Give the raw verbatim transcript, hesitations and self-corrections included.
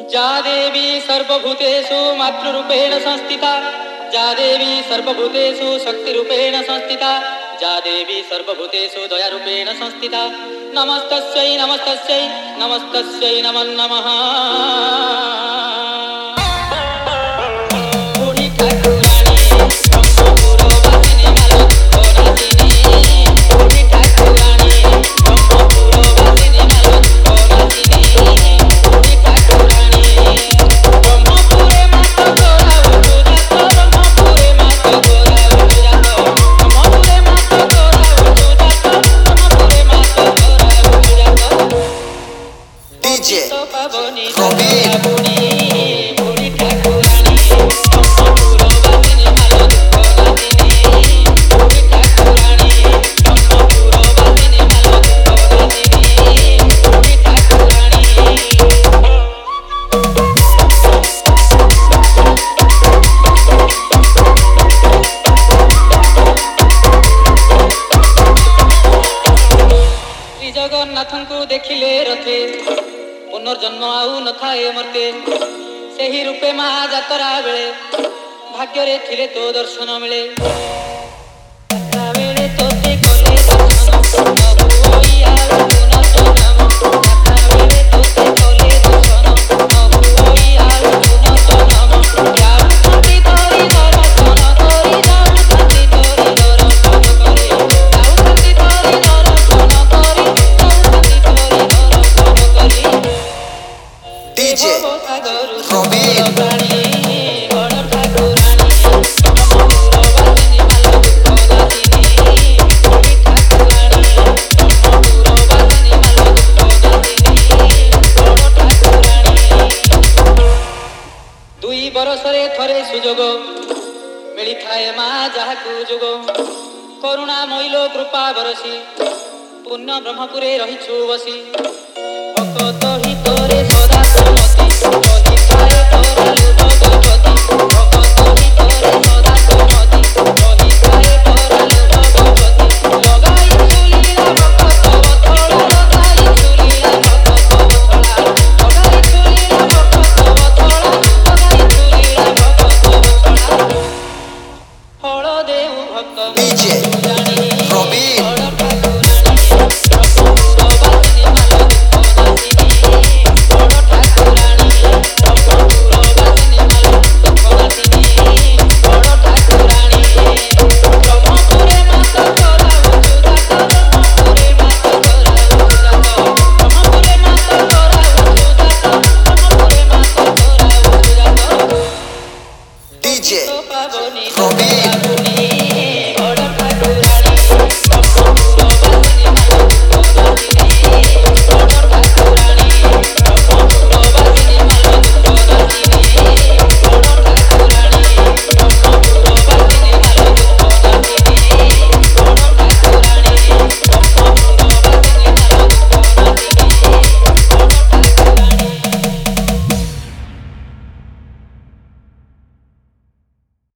जा देवी सर्वभूतेषु मातृरूपेण संस्थिता, जा देवी सर्वभूतेषु शक्तिरूपेण संस्थिता, जा देवी सर्वभूतेषु दयारूपेण संस्थिता। नमस्तस्यै नमस्तस्यै नमस्तस्यै नमो नमः। जगन्नाथଙ୍କୁ देखिले रथे पुनर्जन्म आउ न थाए मर्ते, सेही रूपे मा जातरा बेले भाग्य थिले तो दर्शन मिले। दुई बरसरे थरे सुजोग मिली थाए मा जाहाकू जोग, करुणा मैलो कृपा बरसी पुण्य ब्रह्मपुरे रहिछु बसी। भक्त ही